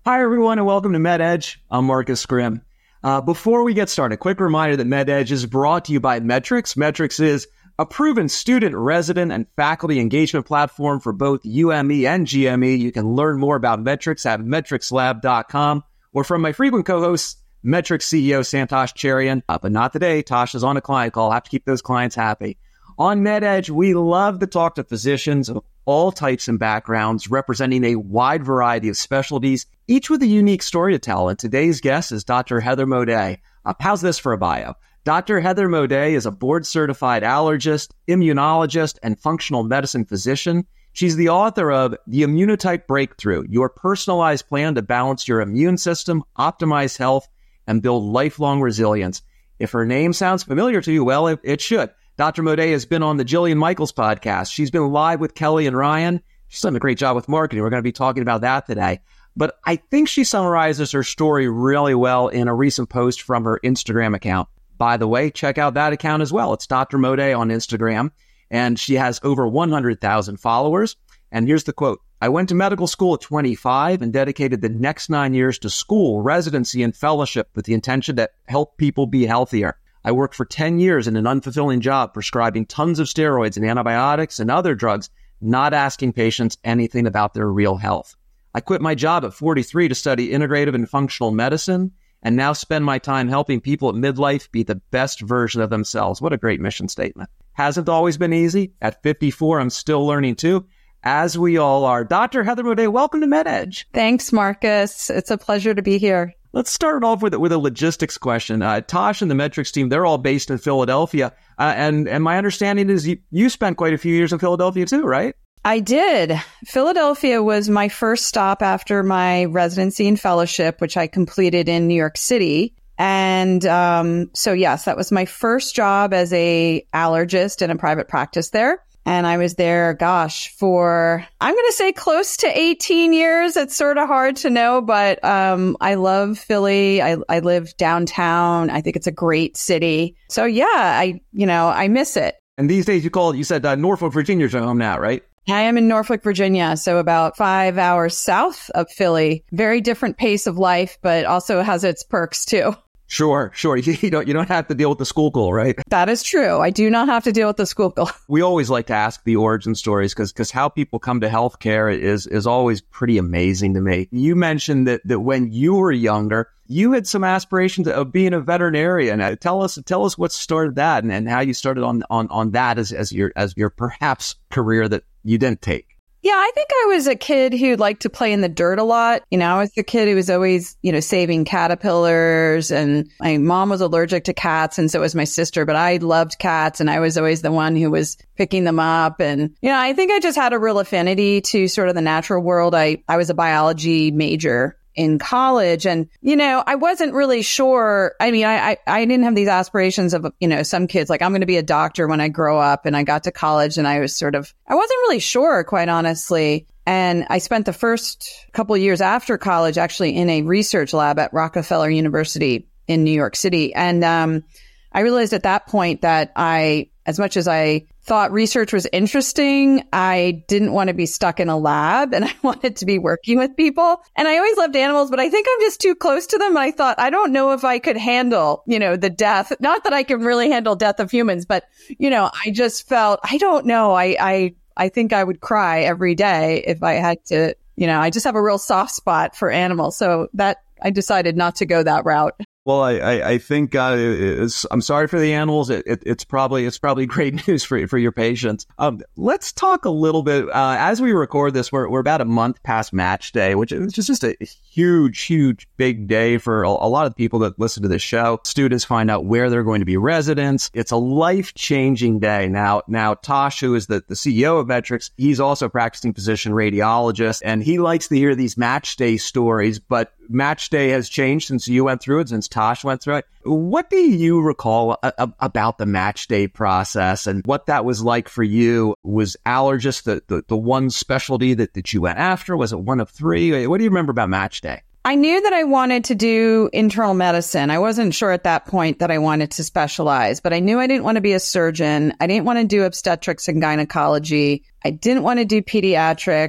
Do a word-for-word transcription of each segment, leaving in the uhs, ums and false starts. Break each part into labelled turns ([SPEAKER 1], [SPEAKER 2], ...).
[SPEAKER 1] Hi, everyone, and welcome to MedEdge. I'm Marcus Grimm. Uh, before we get started, a quick reminder that MedEdge is brought to you by Metrics. Metrics is a proven student, resident, and faculty engagement platform for both U M E and G M E. You can learn more about Metrics at metrics lab dot com or from my frequent co-host, Metrics C E O Santosh Cherian. Uh, but not today. Tosh is on a client call. I have to keep those clients happy. On MedEdge, we love to talk to physicians of all types and backgrounds, representing a wide variety of specialties, each with a unique story to tell. And today's guest is Doctor Heather Moday. Uh, how's this for a bio? Doctor Heather Moday is a board-certified allergist, immunologist, and functional medicine physician. She's the author of The Immunotype Breakthrough, Your Personalized Plan to Balance Your Immune System, Optimize Health, and Build Lifelong Resilience. If her name sounds familiar to you, well, it, it should. Doctor Moday has been on the Jillian Michaels podcast. She's been live with Kelly and Ryan. She's done a great job with marketing. We're going to be talking about that today. But I think she summarizes her story really well in a recent post from her Instagram account. By the way, check out that account as well. It's Doctor Moday on Instagram, and she has over one hundred thousand followers. And here's the quote. I went to medical school at twenty-five and dedicated the next nine years to school, residency, and fellowship with the intention to help people be healthier. I worked for ten years in an unfulfilling job, prescribing tons of steroids and antibiotics and other drugs, not asking patients anything about their real health. I quit my job at forty-three to study integrative and functional medicine, and now spend my time helping people at midlife be the best version of themselves. What a great mission statement. Hasn't always been easy. At fifty-four, I'm still learning too, as we all are. Doctor Heather Moday, welcome to MedEdge.
[SPEAKER 2] Thanks, Marcus. It's a pleasure to be here.
[SPEAKER 1] Let's start off with, with a logistics question. Uh, Tosh and the Metrics team, they're all based in Philadelphia. Uh, and, and my understanding is you, you spent quite a few years in Philadelphia too, right?
[SPEAKER 2] I did. Philadelphia was my first stop after my residency and fellowship, which I completed in New York City. And um, so, yes, that was my first job as a allergist in a private practice there. And I was there, gosh, for, I'm going to say close to eighteen years. It's sort of hard to know, but um, I love Philly. I, I live downtown. I think it's a great city. So, yeah, I, you know, I miss it.
[SPEAKER 1] And these days you call it, you said uh, Norfolk, Virginia's your home now, right?
[SPEAKER 2] I am in Norfolk, Virginia, so about five hours south of Philly. Very different pace of life, but also has its perks too.
[SPEAKER 1] Sure, sure. You don't, you don't have to deal with the Schuylkill, right?
[SPEAKER 2] That is true. I do not have to deal with the Schuylkill.
[SPEAKER 1] We always like to ask the origin stories because because how people come to healthcare is is always pretty amazing to me. You mentioned that that when you were younger, you had some aspirations of being a veterinarian. Uh, tell us tell us what started that and, and how you started on on on that as as your as your perhaps career that you didn't take.
[SPEAKER 2] Yeah, I think I was a kid who liked to play in the dirt a lot. You know, I was the kid who was always, you know, saving caterpillars, and my mom was allergic to cats and so was my sister, but I loved cats and I was always the one who was picking them up. And, you know, I think I just had a real affinity to sort of the natural world. I, I was a biology major in college. And, you know, I wasn't really sure. I mean, I, I, I didn't have these aspirations of, you know, some kids like I'm going to be a doctor when I grow up. And I got to college and I was sort of, I wasn't really sure, quite honestly. And I spent the first couple of years after college actually in a research lab at Rockefeller University in New York City. And um, I realized at that point that I, as much as I thought research was interesting, I didn't want to be stuck in a lab and I wanted to be working with people. And I always loved animals, but I think I'm just too close to them. And I thought, I don't know if I could handle, you know, the death. Not that I can really handle death of humans, but, you know, I just felt, I don't know. I, I, I think I would cry every day if I had to, you know, I just have a real soft spot for animals. So that I decided not to go that route.
[SPEAKER 1] Well, I, I, I think uh, it's, I'm sorry for the animals. It, it, it's probably it's probably great news for for your patients. Um, let's talk a little bit uh, as we record this. We're we're about a month past match day, which is just a huge, huge, big day for a, a lot of people that listen to this show. Students find out where they're going to be residents. It's a life changing day. Now, now Tosh, who is the, the C E O of Metrics, he's also a practicing physician radiologist, and he likes to hear these match day stories, but match day has changed since you went through it, since Tosh went through it. What do you recall a, a, about the match day process and what that was like for you? Was allergist the, the, the one specialty that, that you went after? Was it one of three? What do you remember about match day?
[SPEAKER 2] I knew that I wanted to do internal medicine. I wasn't sure at that point that I wanted to specialize, but I knew I didn't want to be a surgeon. I didn't want to do obstetrics and gynecology. I didn't want to do pediatrics.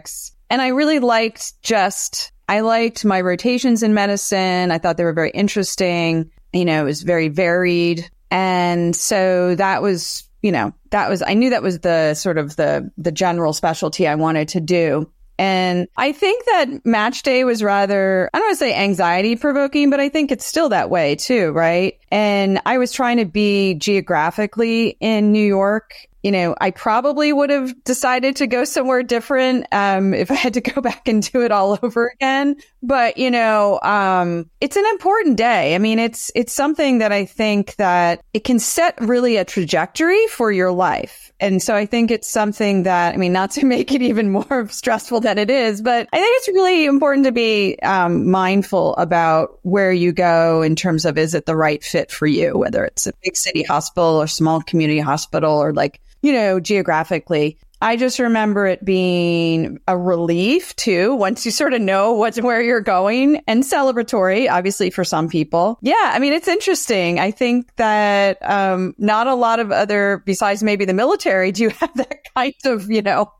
[SPEAKER 2] And I really liked just, I liked my rotations in medicine. I thought they were very interesting. You know, it was very varied. And so that was, you know, that was, I knew that was the sort of the, the general specialty I wanted to do. And I think that match day was rather, I don't want to say anxiety provoking, but I think it's still that way too, right? And I was trying to be geographically in New York. You know, I probably would have decided to go somewhere different um, if I had to go back and do it all over again. But, you know, um, it's an important day. I mean, it's it's something that I think that it can set really a trajectory for your life. And so I think it's something that, I mean, not to make it even more stressful than it is, but I think it's really important to be um, mindful about where you go in terms of, is it the right fit for you, whether it's a big city hospital or small community hospital or like, you know, geographically. I just remember it being a relief too, once you sort of know what's where you're going, and celebratory, obviously, for some people. Yeah, I mean, it's interesting. I think that um, not a lot of other, besides maybe the military, do you have that kind of, you know,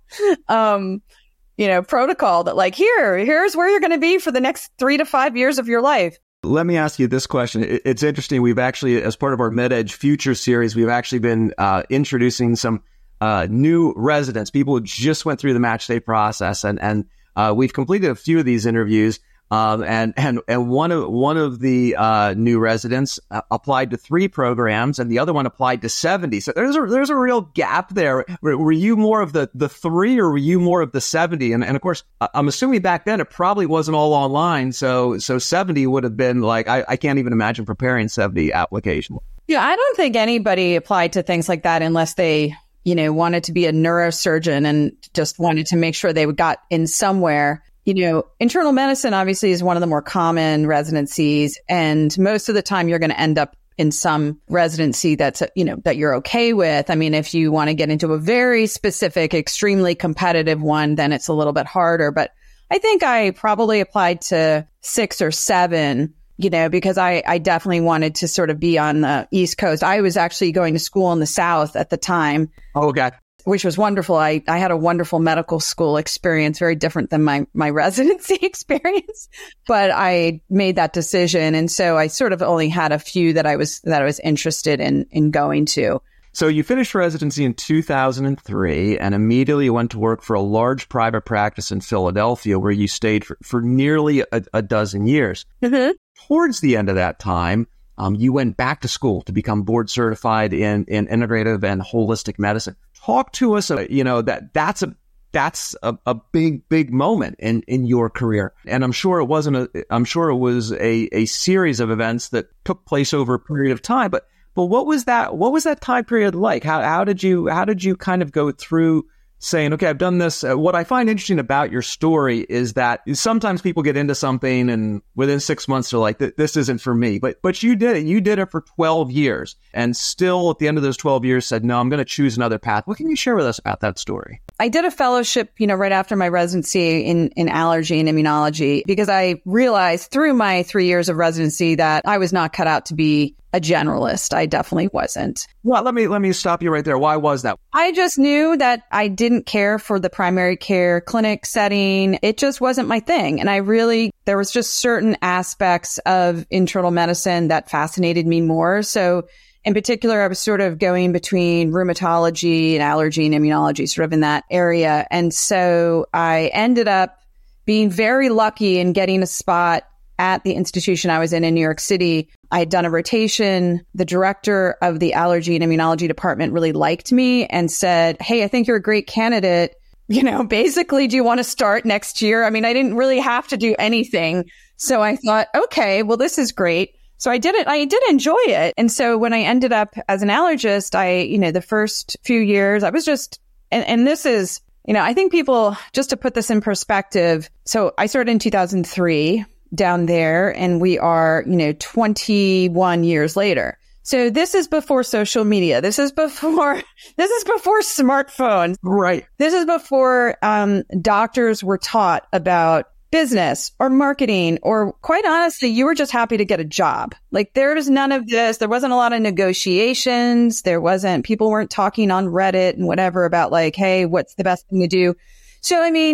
[SPEAKER 2] um, you know, protocol that like, here, here's where you're going to be for the next three to five years of your life.
[SPEAKER 1] Let me ask you this question. It's interesting. We've actually, as part of our MedEdge Future series, we've actually been uh, introducing some uh, new residents, people who just went through the match day process, and and uh, we've completed a few of these interviews. Um, and and and one of one of the uh, new residents uh, applied to three programs, and the other one applied to seventy. So there's a there's a real gap there. Were, were you more of the the three, or were you more of the seventy? And and of course, I'm assuming back then it probably wasn't all online. So so seventy would have been like, I, I can't even imagine preparing seventy applications.
[SPEAKER 2] Yeah, I don't think anybody applied to things like that unless they, you know, wanted to be a neurosurgeon and just wanted to make sure they got in somewhere. You know, internal medicine obviously is one of the more common residencies, and most of the time you're going to end up in some residency that's, you know, that you're okay with. I mean, if you want to get into a very specific, extremely competitive one, then it's a little bit harder. But I think I probably applied to six or seven, you know, because I, I definitely wanted to sort of be on the East Coast. I was actually going to school in the South at the time.
[SPEAKER 1] Oh, okay.
[SPEAKER 2] Which was wonderful. I, I had a wonderful medical school experience, very different than my, my residency experience, but I made that decision. And so I sort of only had a few that I was, that I was interested in, in going to.
[SPEAKER 1] So you finished residency in two thousand three and immediately went to work for a large private practice in Philadelphia, where you stayed for, for nearly a, a dozen years.
[SPEAKER 2] Mm-hmm.
[SPEAKER 1] Towards the end of that time, um, you went back to school to become board certified in, in integrative and holistic medicine. Talk to us, uh, you know, that that's a that's a, a big, big moment in, in your career. And I'm sure it wasn't a, I'm sure it was a, a series of events that took place over a period of time. But but what was that what was that time period like? How how did you how did you kind of go through saying, okay, I've done this? Uh, what I find interesting about your story is that sometimes people get into something and within six months they're like, this isn't for me. But but you did it. You did it for twelve years, and still at the end of those twelve years said, no, I'm going to choose another path. What can you share with us about that story?
[SPEAKER 2] I did a fellowship, you know, right after my residency in, in allergy and immunology, because I realized through my three years of residency that I was not cut out to be a generalist. I definitely wasn't.
[SPEAKER 1] Well, let me let me stop you right there. Why was that?
[SPEAKER 2] I just knew that I didn't care for the primary care clinic setting. It just wasn't my thing. And I really, there was just certain aspects of internal medicine that fascinated me more. So in particular, I was sort of going between rheumatology and allergy and immunology, sort of in that area. And so I ended up being very lucky in getting a spot at the institution I was in in New York City. I had done a rotation. The director of the allergy and immunology department really liked me and said, hey, I think you're a great candidate. You know, basically, do you want to start next year? I mean, I didn't really have to do anything. So I thought, okay, well, this is great. So I did it. I did enjoy it. And so when I ended up as an allergist, I, you know, the first few years, I was just, and, and this is, you know, I think people, just to put this in perspective. So I started in two thousand three down there, and we are, you know, twenty-one years later. So this is before social media. This is before, this is before smartphones.
[SPEAKER 1] Right.
[SPEAKER 2] This is before um, doctors were taught about business or marketing, or quite honestly, you were just happy to get a job. Like there's none of this. There wasn't a lot of negotiations. There wasn't, people weren't talking on Reddit and whatever about like, hey, what's the best thing to do? So, I mean,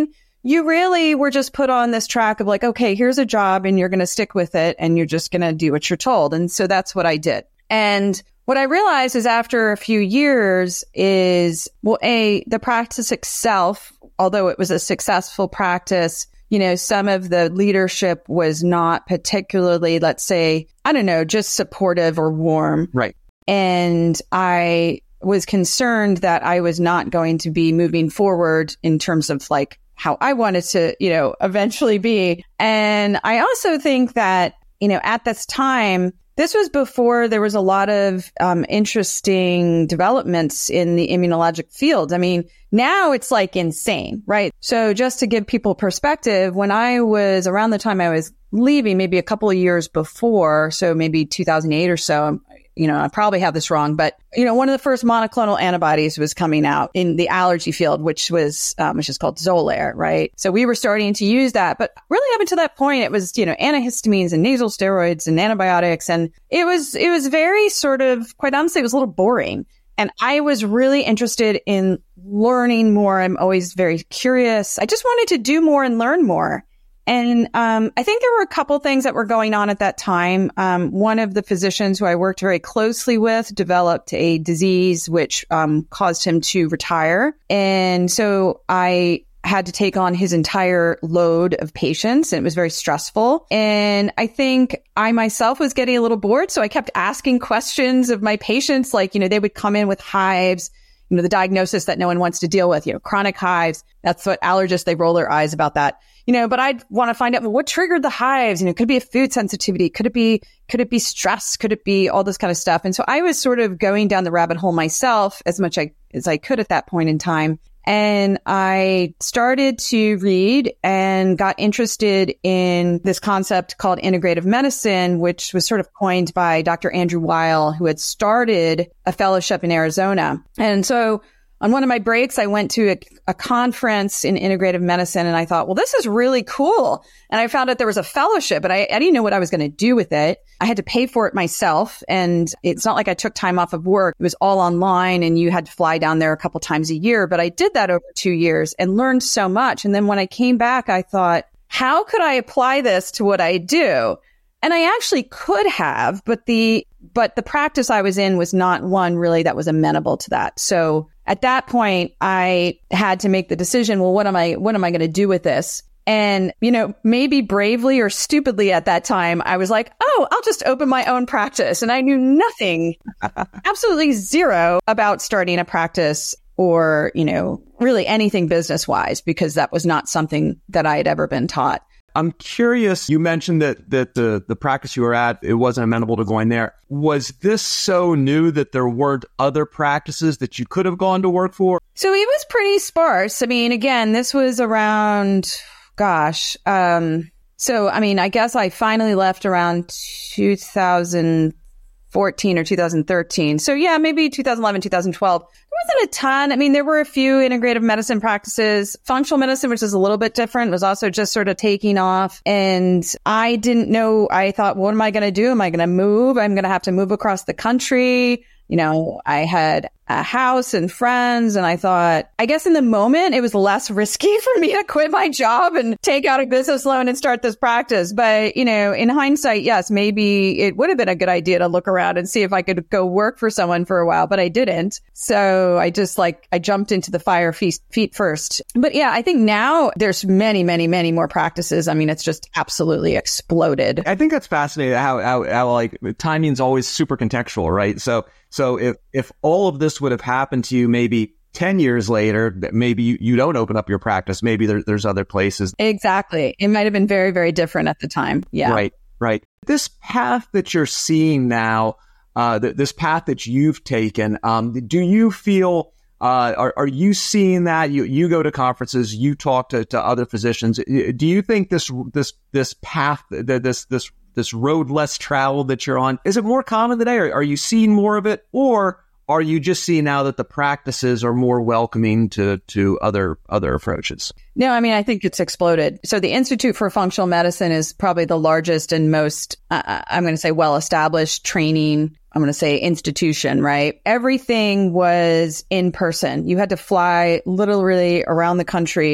[SPEAKER 2] you really were just put on this track of like, okay, here's a job and you're going to stick with it and you're just going to do what you're told. And so that's what I did. And what I realized is after a few years is, well, A, the practice itself, although it was a successful practice, you know, some of the leadership was not particularly, let's say, I don't know, just supportive or warm.
[SPEAKER 1] Right.
[SPEAKER 2] And I was concerned that I was not going to be moving forward in terms of like how I wanted to, you know, eventually be. And I also think that, you know, at this time, this was before there was a lot of um, interesting developments in the immunologic field. I mean, now it's like insane, right? So just to give people perspective, when I was around the time I was leaving, maybe a couple of years before, so maybe two thousand eight or so, you know, I probably have this wrong, but, you know, one of the first monoclonal antibodies was coming out in the allergy field, which was, um, which is called Xolair, right? So we were starting to use that, but really up until that point, it was, you know, antihistamines and nasal steroids and antibiotics. And it was, it was very sort of, quite honestly, it was a little boring. And I was really interested in learning more. I'm always very curious. I just wanted to do more and learn more. And um, I think there were a couple things that were going on at that time. Um, one of the physicians who I worked very closely with developed a disease which um, caused him to retire. And so I had to take on his entire load of patients, and it was very stressful. And I think I myself was getting a little bored. So I kept asking questions of my patients, like, you know, they would come in with hives, you know, the diagnosis that no one wants to deal with, you know, chronic hives. That's what allergists, they roll their eyes about that. You know, but I'd want to find out, well, what triggered the hives? You know, could it be a food sensitivity? Could it be, could it be stress? Could it be all this kind of stuff? And so I was sort of going down the rabbit hole myself as much I, as I could at that point in time. And I started to read and got interested in this concept called integrative medicine, which was sort of coined by Doctor Andrew Weil, who had started a fellowship in Arizona. And so on one of my breaks, I went to a, a conference in integrative medicine, and I thought, well, this is really cool. And I found out there was a fellowship, but I, I didn't know what I was going to do with it. I had to pay for it myself. And it's not like I took time off of work. It was all online, and you had to fly down there a couple times a year. But I did that over two years and learned so much. And then when I came back, I thought, how could I apply this to what I do? And I actually could have, but the but the practice I was in was not one really that was amenable to that. So at that point, I had to make the decision, well, what am I what am I going to do with this? And, you know, maybe bravely or stupidly at that time, I was like, oh, I'll just open my own practice. And I knew nothing, absolutely zero about starting a practice or, you know, really anything business wise, because that was not something that I had ever been taught.
[SPEAKER 1] I'm curious, you mentioned that that the, the practice you were at, it wasn't amenable to going there. Was this so new that there weren't other practices that you could have gone to work for?
[SPEAKER 2] So it was pretty sparse. I mean, again, this was around, gosh. Um, so, I mean, I guess I finally left around two thousand fourteen or two thousand thirteen. So yeah, maybe two thousand eleven, two thousand twelve. There wasn't a ton. I mean, there were a few integrative medicine practices. Functional medicine, which is a little bit different, was also just sort of taking off. And I didn't know, I thought, what am I going to do? Am I going to move? I'm going to have to move across the country. You know, I had a house and friends, and I thought, I guess in the moment, it was less risky for me to quit my job and take out a business loan and start this practice. But, you know, in hindsight, yes, maybe it would have been a good idea to look around and see if I could go work for someone for a while, but I didn't. So I just like, I jumped into the fire feet, feet first. But yeah, I think now there's many, many, many more practices. I mean, it's just absolutely exploded.
[SPEAKER 1] I think that's fascinating how, how, how like timing is always super contextual, right? So, So if, if all of this would have happened to you maybe ten years later, maybe you, you don't open up your practice. Maybe there, there's other places.
[SPEAKER 2] Exactly. It might have been very, very different at the time. Yeah.
[SPEAKER 1] Right, right. This path that you're seeing now, uh, th- this path that you've taken, um, do you feel, uh, are, are you seeing that? You, you go to conferences, you talk to, to other physicians. Do you think this, this, this path, this, this, this road less traveled that you're on, is it more common today? Or are you seeing more of it? Or are you just seeing now that the practices are more welcoming to, to other, other approaches?
[SPEAKER 2] No, I mean, I think it's exploded. So the Institute for Functional Medicine is probably the largest and most, uh, I'm going to say, well-established training, I'm going to say institution, right? Everything was in person. You had to fly literally around the country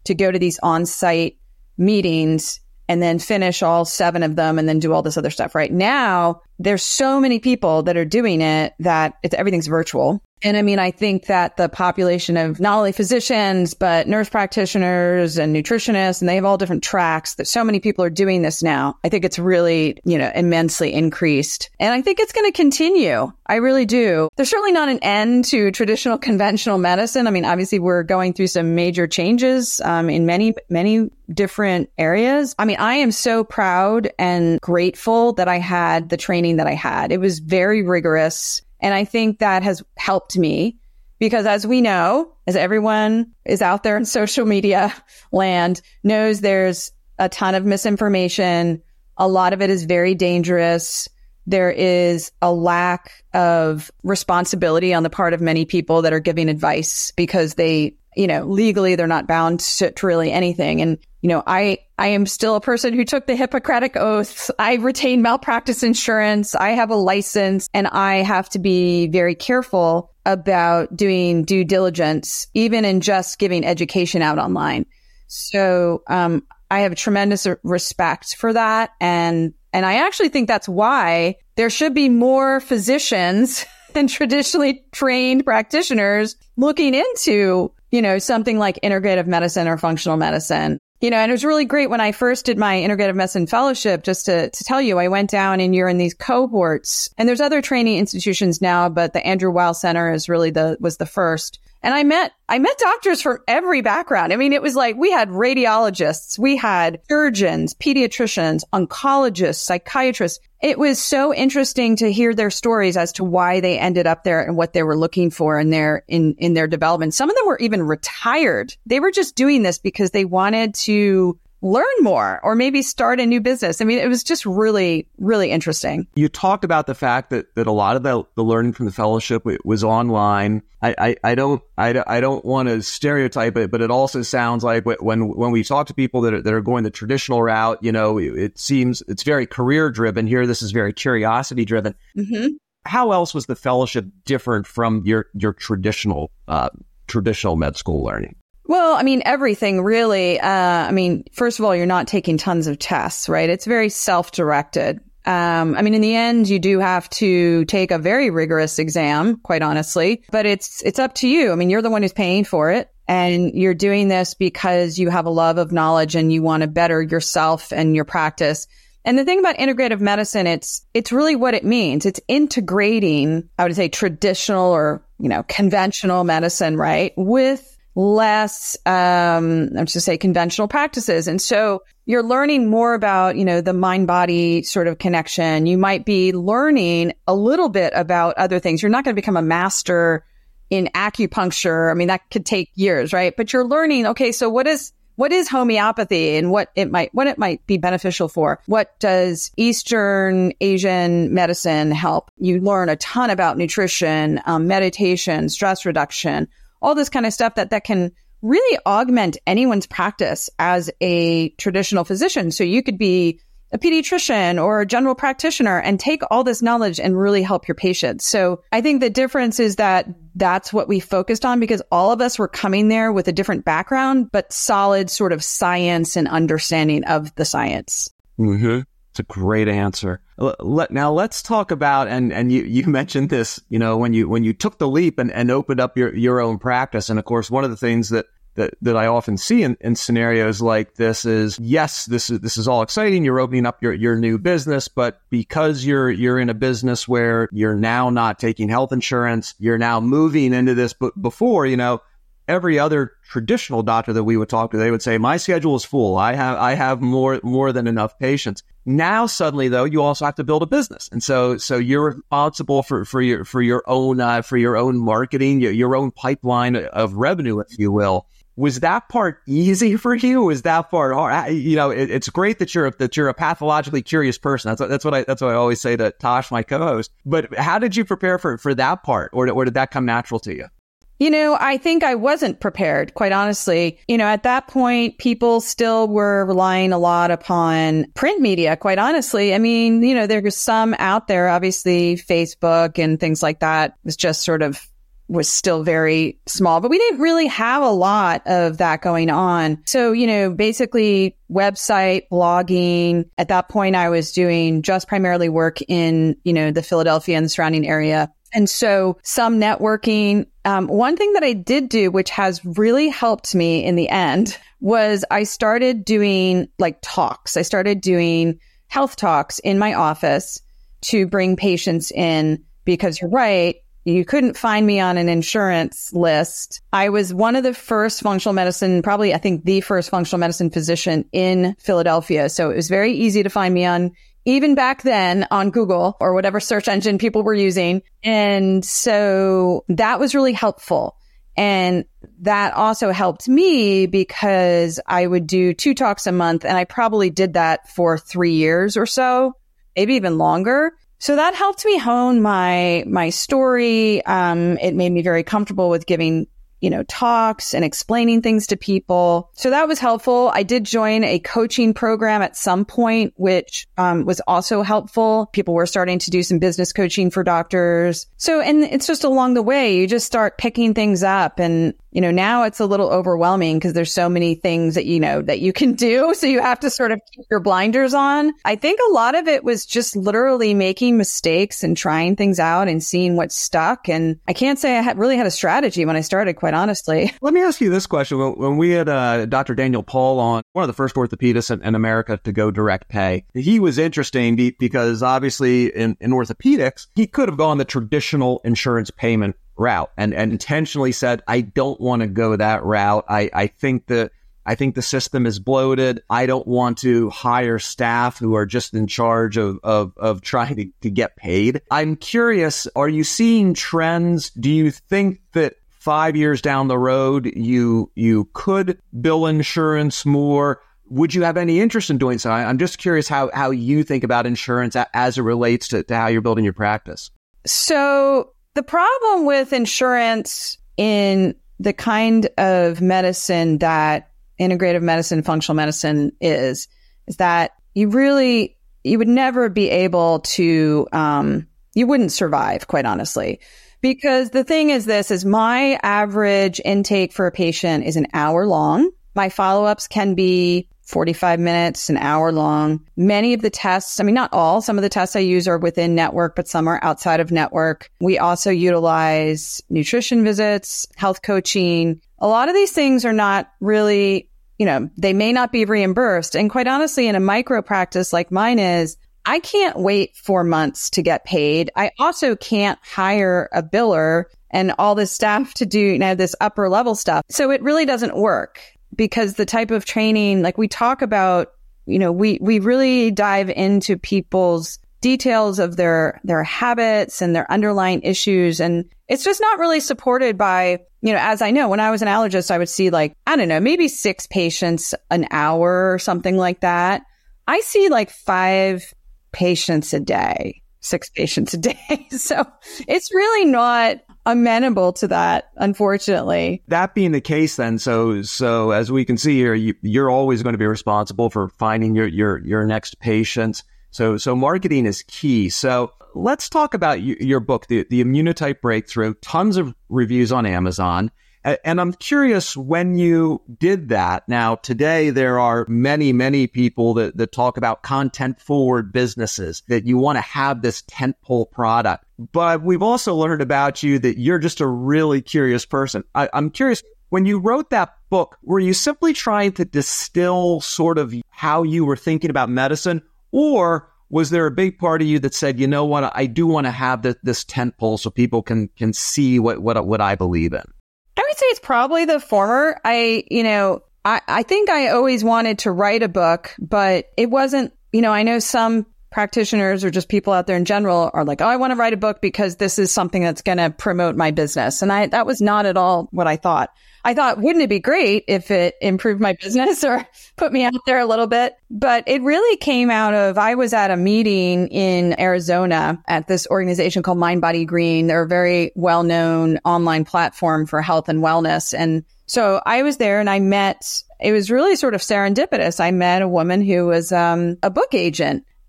[SPEAKER 2] to go to these on-site meetings and then finish all seven of them and then do all this other stuff. Right now, there's so many people that are doing it that it's, everything's virtual. And I mean, I think that the population of not only physicians, but nurse practitioners and nutritionists, and they have all different tracks that so many people are doing this now. I think it's really, you know, immensely increased. And I think it's going to continue. I really do. There's certainly not an end to traditional conventional medicine. I mean, obviously we're going through some major changes um, in many, many different areas. I mean, I am so proud and grateful that I had the training that I had. It was very rigorous. And I think that has helped me because as we know, as everyone is out there in social media land knows, there's a ton of misinformation. A lot of it is very dangerous. There is a lack of responsibility on the part of many people that are giving advice because they, you know, legally they're not bound to, to really anything. And, you know, I, I am still a person who took the Hippocratic Oath. I retain malpractice insurance. I have a license and I have to be very careful about doing due diligence, even in just giving education out online. So, um, I have tremendous respect for that. And, and I actually think that's why there should be more physicians and traditionally trained practitioners looking into, you know, something like integrative medicine or functional medicine. You know, and it was really great when I first did my integrative medicine fellowship, just to, to tell you, I went down and you're in these cohorts and there's other training institutions now, but the Andrew Weil Center is really the, was the first. And I met, I met doctors from every background. I mean, it was like we had radiologists, we had surgeons, pediatricians, oncologists, psychiatrists. It was so interesting to hear their stories as to why they ended up there and what they were looking for in their, in, in their development. Some of them were even retired. They were just doing this because they wanted to learn more or maybe start a new business. I mean, it was just really, really interesting.
[SPEAKER 1] You talked about the fact that, that a lot of the, the learning from the fellowship was online. I, I, I don't I, I don't want to stereotype it, but it also sounds like when when we talk to people that are, that are going the traditional route, you know, it seems it's very career driven. Here, this is very curiosity driven. Mm-hmm. How else was the fellowship different from your your traditional uh, traditional med school learning?
[SPEAKER 2] Well, I mean, everything really. Uh, I mean, first of all, you're not taking tons of tests, right? It's very self-directed. Um, I mean, in the end, you do have to take a very rigorous exam, quite honestly, but it's, it's up to you. I mean, you're the one who's paying for it and you're doing this because you have a love of knowledge and you want to better yourself and your practice. And the thing about integrative medicine, it's, it's really what it means. It's integrating, I would say, traditional or, you know, conventional medicine, right? With less, um, I'm just say conventional practices. And so you're learning more about, you know, the mind body sort of connection. You might be learning a little bit about other things. You're not going to become a master in acupuncture. I mean, that could take years, right? But you're learning, okay, so what is, what is homeopathy and what it might, what it might be beneficial for? What does Eastern Asian medicine help? You learn a ton about nutrition, um, meditation, stress reduction, all this kind of stuff that, that can really augment anyone's practice as a traditional physician. So you could be a pediatrician or a general practitioner and take all this knowledge and really help your patients. So I think the difference is that that's what we focused on because all of us were coming there with a different background, but solid sort of science and understanding of the science.
[SPEAKER 1] Mm-hmm. It's a great answer. Let, now let's talk about, and, and you, you mentioned this, you know, when you, when you took the leap and, and opened up your, your own practice. And of course, one of the things that, that, that I often see in, in scenarios like this is, yes, this is, this is all exciting. You're opening up your, your new business, but because you're, you're in a business where you're now not taking health insurance, you're now moving into this, but before, you know, every other traditional doctor that we would talk to, they would say, my schedule is full. I have, I have more, more than enough patients. Now, suddenly though, you also have to build a business. And so, so you're responsible for, for your, for your own, uh, for your own marketing, your, your own pipeline of revenue, if you will. Was that part easy for you? Was that part hard? You know, it, it's great that you're, that you're a pathologically curious person. That's what, that's what I, that's what I always say to Tosh, my co-host. But how did you prepare for, for that part? Or, or did that come natural to you?
[SPEAKER 2] You know, I think I wasn't prepared, quite honestly. You know, at that point, people still were relying a lot upon print media, quite honestly. I mean, you know, there was some out there, obviously Facebook and things like that was just sort of, was still very small, but we didn't really have a lot of that going on. So, you know, basically website, blogging. At that point, I was doing just primarily work in, you know, the Philadelphia and the surrounding area. And so some networking. Um, one thing that I did do, which has really helped me in the end, was I started doing like talks. I started doing health talks in my office to bring patients in, because you're right, you couldn't find me on an insurance list. I was one of the first functional medicine, probably I think the first functional medicine physician in Philadelphia. So it was very easy to find me on, even back then, on Google or whatever search engine people were using. And so that was really helpful. And that also helped me because I would do two talks a month, and I probably did that for three years or so, maybe even longer. So that helped me hone my, my story. Um, it made me very comfortable with giving, you know, talks and explaining things to people. So that was helpful. I did join a coaching program at some point, which um, was also helpful. People were starting to do some business coaching for doctors. So, and it's just along the way, you just start picking things up. And, you know, now it's a little overwhelming because there's so many things that, you know, that you can do. So you have to sort of keep your blinders on. I think a lot of it was just literally making mistakes and trying things out and seeing what stuck. And I can't say I had really had a strategy when I started, quite honestly.
[SPEAKER 1] Let me ask you this question. When, when we had uh, Doctor Daniel Paul on, one of the first orthopedists in, in America to go direct pay, he was interesting be, because obviously in, in orthopedics, he could have gone the traditional insurance payment route and, and intentionally said, I don't want to go that route. I, I think that I think the system is bloated. I don't want to hire staff who are just in charge of, of, of trying to, to get paid. I'm curious, are you seeing trends? Do you think that five years down the road, you you could bill insurance more? Would you have any interest in doing so? I'm just curious how, how you think about insurance as it relates to, to how you're building your practice.
[SPEAKER 2] So the problem with insurance in the kind of medicine that integrative medicine, functional medicine is, is that you really, you would never be able to, um, you wouldn't survive, quite honestly. Because the thing is this, is my average intake for a patient is an hour long. My follow-ups can be forty-five minutes, an hour long. Many of the tests, I mean, not all, some of the tests I use are within network, but some are outside of network. We also utilize nutrition visits, health coaching. A lot of these things are not really, you know, they may not be reimbursed. And quite honestly, in a micro practice like mine is, I can't wait four months to get paid. I also can't hire a biller and all this staff to do, you know, this upper level stuff. So it really doesn't work because the type of training, like we talk about, you know, we, we really dive into people's details of their, their habits and their underlying issues. And it's just not really supported by, you know, as I know, when I was an allergist, I would see like, I don't know, maybe six patients an hour or something like that. I see like five patients a day, six patients a day. So it's really not amenable to that, unfortunately.
[SPEAKER 1] That being the case then, so so as we can see here, you, you're always going to be responsible for finding your your your next patients. So so marketing is key. So let's talk about y- your book, the, the Immunotype Breakthrough, tons of reviews on Amazon. And I'm curious when you did that. Now, today, there are many, many people that, that talk about content forward businesses, that you want to have this tentpole product. But we've also learned about you that you're just a really curious person. I, I'm curious, when you wrote that book, were you simply trying to distill sort of how you were thinking about medicine? Or was there a big part of you that said, you know what, I do want to have this, this tentpole so people can, can see what, what, what I believe in?
[SPEAKER 2] I would say it's probably the former. I, you know, I, I think I always wanted to write a book, but it wasn't, you know, I know some practitioners or just people out there in general are like, oh, I want to write a book because this is something that's going to promote my business. And I, that was not at all what I thought. I thought, wouldn't it be great if it improved my business or put me out there a little bit? But it really came out of, I was at a meeting in Arizona at this organization called Mind Body Green. They're a very well-known online platform for health and wellness. And so I was there and I met, it was really sort of serendipitous. I met a woman who was um, a book agent.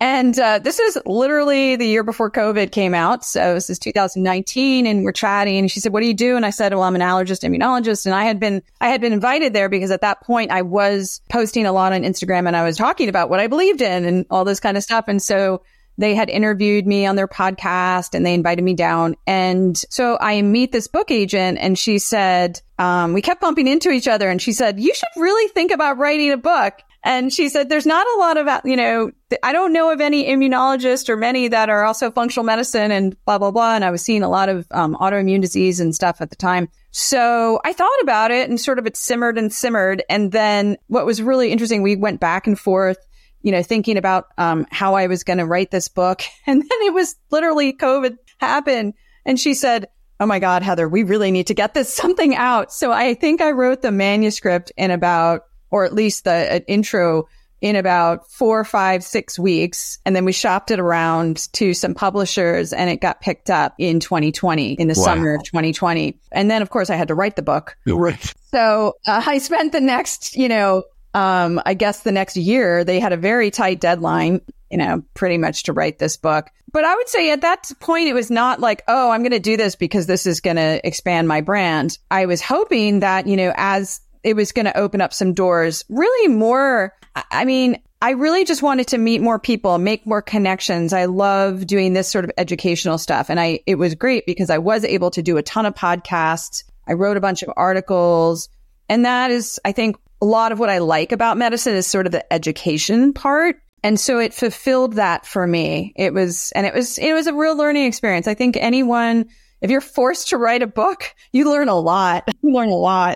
[SPEAKER 2] And uh, this is literally the year before COVID came out. So this is two thousand nineteen, and we're chatting. And she said, "What do you do?" And I said, "Well, I'm an allergist immunologist." And I had been I had been invited there because at that point I was posting a lot on Instagram, and I was talking about what I believed in and all this kind of stuff. And so they had interviewed me on their podcast, and they invited me down. And so I meet this book agent, and she said, um, we kept bumping into each other, and she said, "You should really think about writing a book." And she said, there's not a lot of, you know, I don't know of any immunologists or many that are also functional medicine and blah, blah, blah. And I was seeing a lot of um, autoimmune disease and stuff at the time. So I thought about it, and sort of it simmered and simmered. And then what was really interesting, we went back and forth, you know, thinking about um, how I was going to write this book. And then it was literally COVID happened. And she said, "Oh my God, Heather, we really need to get this something out." So I think I wrote the manuscript in about, or at least the uh, intro in about four, five, six weeks. And then we shopped it around to some publishers, and it got picked up in twenty twenty, in the wow. summer of twenty twenty. And then, of course, I had to write the book.
[SPEAKER 1] Right.
[SPEAKER 2] So uh, I spent the next, you know, um, I guess the next year, they had a very tight deadline, you know, pretty much to write this book. But I would say at that point, it was not like, oh, I'm going to do this because this is going to expand my brand. I was hoping that, you know, as it was going to open up some doors, really more. I mean, I really just wanted to meet more people, make more connections. I love doing this sort of educational stuff. And I, it was great because I was able to do a ton of podcasts. I wrote a bunch of articles. And that is, I think, a lot of what I like about medicine is sort of the education part. And so it fulfilled that for me. It was, and it was, it was a real learning experience. I think anyone, if you're forced to write a book, you learn a lot. You learn a lot.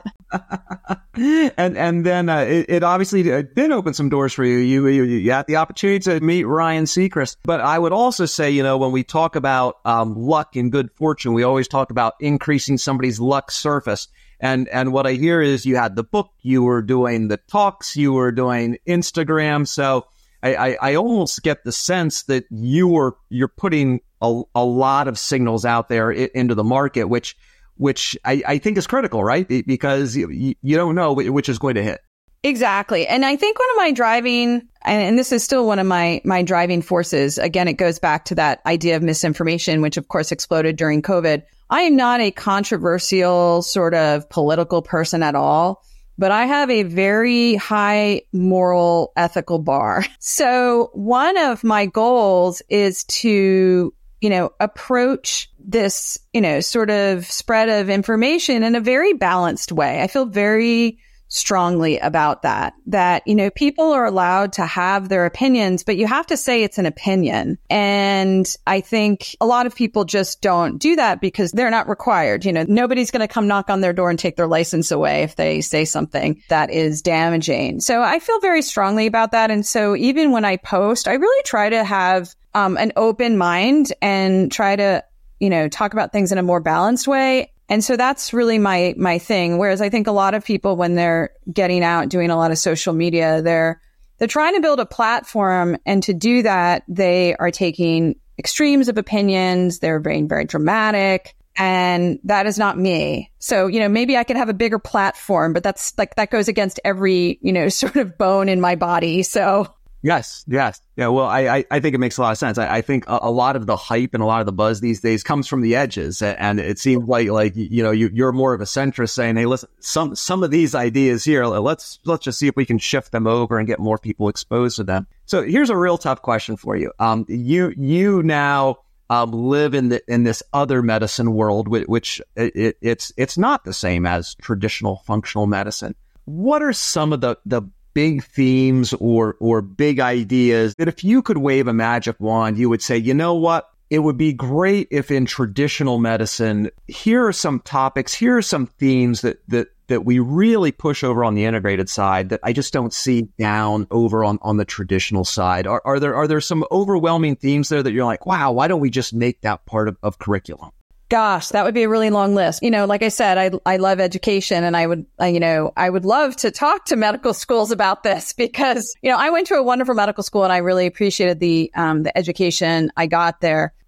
[SPEAKER 1] and and then uh, it, it obviously did open some doors for you. You, you. you had the opportunity to meet Ryan Seacrest. But I would also say, you know, when we talk about um, luck and good fortune, we always talk about increasing somebody's luck surface. And and what I hear is you had the book, you were doing the talks, you were doing Instagram. So I, I, I almost get the sense that you were you're putting a, a lot of signals out there I- into the market, which which I, I think is critical, right? Because you, you don't know which is going to hit.
[SPEAKER 2] Exactly. And I think one of my driving, and this is still one of my, my driving forces, again, it goes back to that idea of misinformation, which of course exploded during COVID. I am not a controversial sort of political person at all, but I have a very high moral, ethical bar. So one of my goals is to, you know, approach this, you know, sort of spread of information in a very balanced way. I feel very strongly about that, that, you know, people are allowed to have their opinions, but you have to say it's an opinion. And I think a lot of people just don't do that because they're not required. You know, nobody's going to come knock on their door and take their license away if they say something that is damaging. So I feel very strongly about that. And so even when I post, I really try to have um, an open mind and try to, you know, talk about things in a more balanced way. And so that's really my, my thing. Whereas I think a lot of people, when they're getting out, doing a lot of social media, they're, they're trying to build a platform. And to do that, they are taking extremes of opinions. They're being very dramatic. And that is not me. So, you know, maybe I could have a bigger platform, but that's like, that goes against every, you know, sort of bone in my body. So.
[SPEAKER 1] Yes, yes. Yeah, well, I, I, I think it makes a lot of sense. I, I think a, a lot of the hype and a lot of the buzz these days comes from the edges. And it seems like, like, you know, you, you're more of a centrist saying, hey, listen, some, some of these ideas here, let's, let's just see if we can shift them over and get more people exposed to them. So here's a real tough question for you. Um, you, you now, um, live in the, in this other medicine world, which, which it, it's, it's not the same as traditional functional medicine. What are some of the, the big themes or or big ideas that if you could wave a magic wand, you would say, you know what, it would be great if in traditional medicine, here are some topics, here are some themes that that that we really push over on the integrated side that I just don't see down over on, on the traditional side. Are, are there are there some overwhelming themes there that you're like, wow, why don't we just make that part of, of curriculum?
[SPEAKER 2] Gosh, that would be a really long list. You know, like I said, I I love education, and I would, I, you know, I would love to talk to medical schools about this because, you know, I went to a wonderful medical school and I really appreciated the um the education I got there.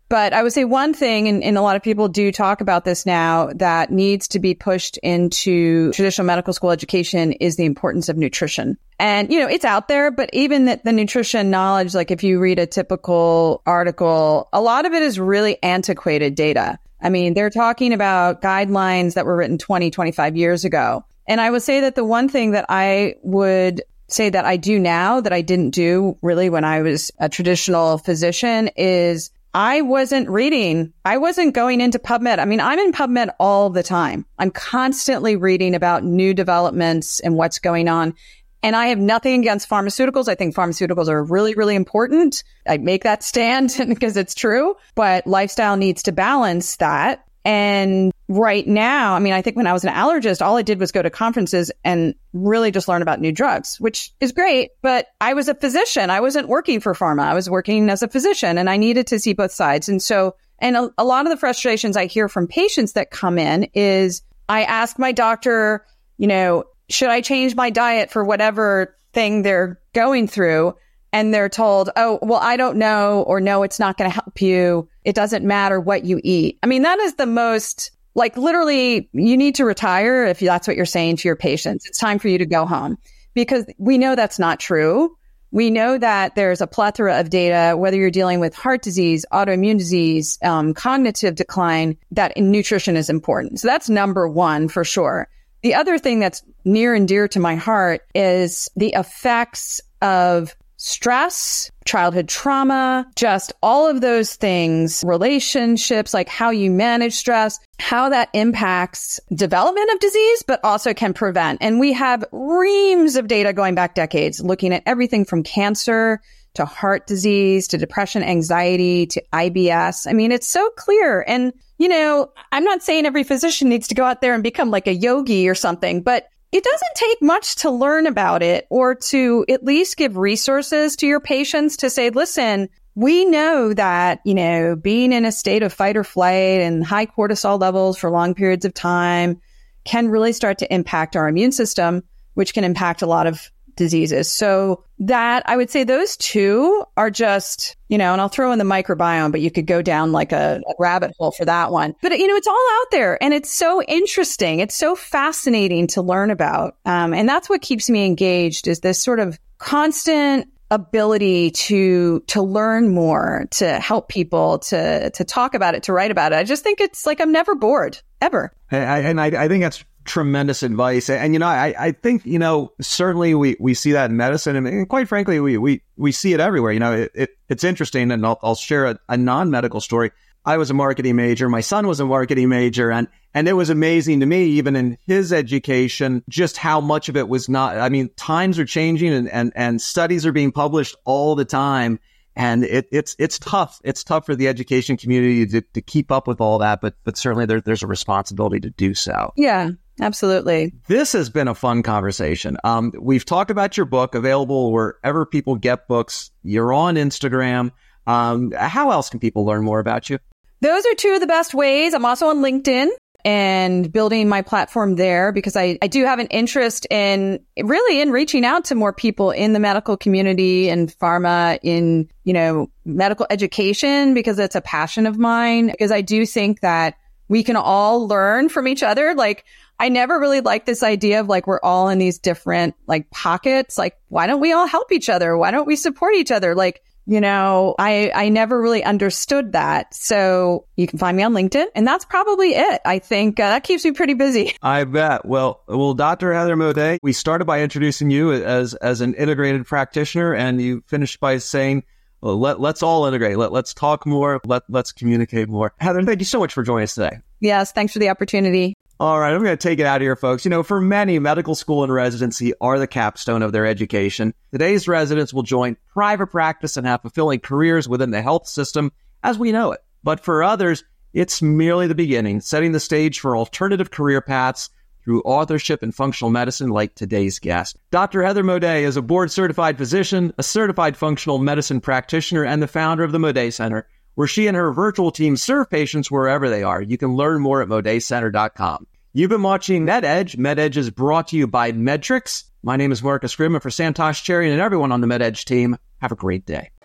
[SPEAKER 2] But I would say one thing, and, and a lot of people do talk about this now, that needs to be pushed into traditional medical school education is the importance of nutrition. And, you know, it's out there, but even the, the nutrition knowledge, like if you read a typical article, a lot of it is really antiquated data. I mean, they're talking about guidelines that were written twenty, twenty-five years ago. And I would say that the one thing that I would say that I do now that I didn't do really when I was a traditional physician is I wasn't reading. I wasn't going into PubMed. I mean, I'm in PubMed all the time. I'm constantly reading about new developments and what's going on. And I have nothing against pharmaceuticals. I think pharmaceuticals are really, really important. I make that stand because it's true, but lifestyle needs to balance that. And right now, I mean, I think when I was an allergist, all I did was go to conferences and really just learn about new drugs, which is great. But I was a physician. I wasn't working for pharma. I was working as a physician and I needed to see both sides. And so, and a, a lot of the frustrations I hear from patients that come in is I ask my doctor, you know, should I change my diet for whatever thing they're going through? And they're told, oh, well, I don't know, or no, it's not going to help you. It doesn't matter what you eat. I mean, that is the most, like, literally, you need to retire if that's what you're saying to your patients. It's time for you to go home, because we know that's not true. We know that there's a plethora of data, whether you're dealing with heart disease, autoimmune disease, um, cognitive decline, that nutrition is important. So that's number one for sure. The other thing that's near and dear to my heart is the effects of stress, childhood trauma, just all of those things, relationships, like how you manage stress, how that impacts development of disease, but also can prevent. And we have reams of data going back decades, looking at everything from cancer to heart disease, to depression, anxiety, to I B S. I mean, it's so clear. And, you know, I'm not saying every physician needs to go out there and become like a yogi or something, but it doesn't take much to learn about it or to at least give resources to your patients to say, listen, we know that, you know, being in a state of fight or flight and high cortisol levels for long periods of time can really start to impact our immune system, which can impact a lot of diseases. So that, I would say those two are just, you know, and I'll throw in the microbiome, but you could go down like a, a rabbit hole for that one. But, you know, it's all out there and it's so interesting. It's so fascinating to learn about. Um, and that's what keeps me engaged, is this sort of constant ability to, to learn more, to help people, to, to talk about it, to write about it. I just think it's like, I'm never bored, ever.
[SPEAKER 1] And I, I think that's tremendous advice. And, you know, I, I think, you know, certainly we, we see that in medicine, and quite frankly, we, we, we see it everywhere. You know, it, it it's interesting, and I'll, I'll share a, a non-medical story. I was a marketing major. My son was a marketing major, and, and it was amazing to me, even in his education, just how much of it was not, I mean, times are changing and, and, and studies are being published all the time. And it, it's it's tough. It's tough for the education community to, to keep up with all that, but but certainly there, there's a responsibility to do so.
[SPEAKER 2] Yeah, absolutely.
[SPEAKER 1] This has been a fun conversation. Um, we've talked about your book, available wherever people get books. You're on Instagram. Um, how else can people learn more about you?
[SPEAKER 2] Those are two of the best ways. I'm also on LinkedIn and building my platform there, because I, I do have an interest in really in reaching out to more people in the medical community and pharma, in, you know, medical education, because it's a passion of mine, because I do think that we can all learn from each other. Like, I never really liked this idea of like, we're all in these different like pockets. Like, why don't we all help each other? Why don't we support each other? Like, you know, I, I never really understood that. So you can find me on LinkedIn, and that's probably it. I think uh, that keeps me pretty busy.
[SPEAKER 1] I bet. Well, well, Doctor Heather Modet, we started by introducing you as as an integrated practitioner, and you finished by saying, well, let, let's all integrate. Let, let's talk more. Let, let's communicate more. Heather, thank you so much for joining us today.
[SPEAKER 2] Yes, thanks for the opportunity.
[SPEAKER 1] All right, I'm going to take it out of here, folks. You know, for many, medical school and residency are the capstone of their education. Today's residents will join private practice and have fulfilling careers within the health system as we know it. But for others, it's merely the beginning, setting the stage for alternative career paths through authorship in functional medicine like today's guest. Doctor Heather Modet is a board-certified physician, a certified functional medicine practitioner, and the founder of the Modet Center, where she and her virtual team serve patients wherever they are. You can learn more at modet center dot com. You've been watching MedEdge. MedEdge is brought to you by Medtrix. My name is Marcus Grimm, and for Santosh Cherry and everyone on the MedEdge team, have a great day.